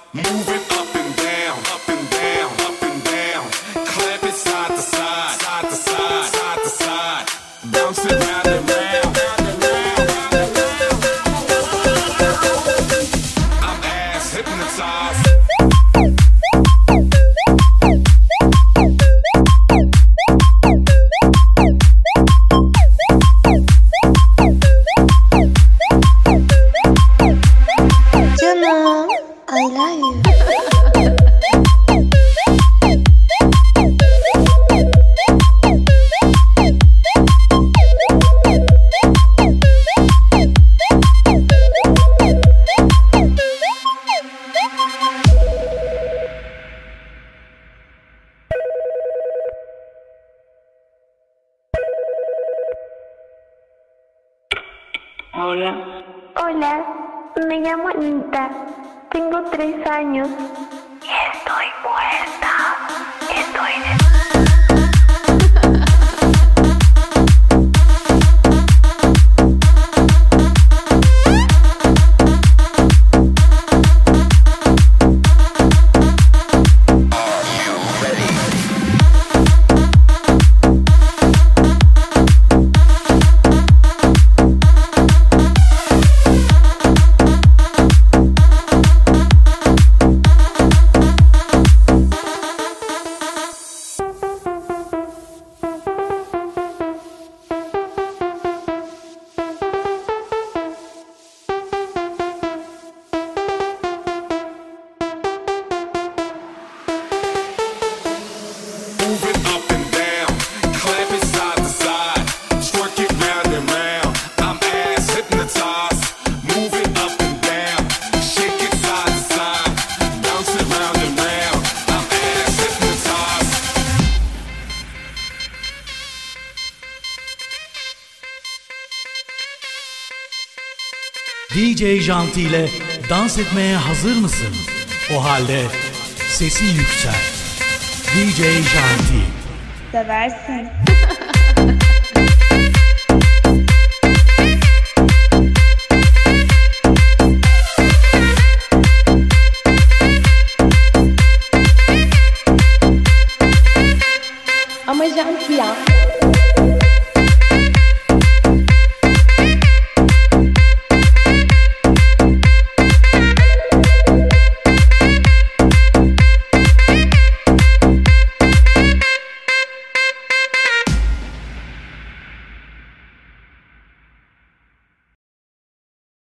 Move it up and down, up and down, up and down. Clap it side to side, side to side, side to side. Bounce it round and round, round and round, round and round. I'm ass hypnotized. Hola. Hola, me llamo Anita, tengo 3 años. Estoy muerta, estoy Move it up and down, clap it side to side, twerk it round and round. I'm ass hypnotized. Move it up and down, shake it side to side, bounce it round and round. I'm ass hypnotized. DJ Janti ile dans etmeye hazır mısın? O halde sesi yükselt. DJ Janti. Seversin. Ama Janti ya.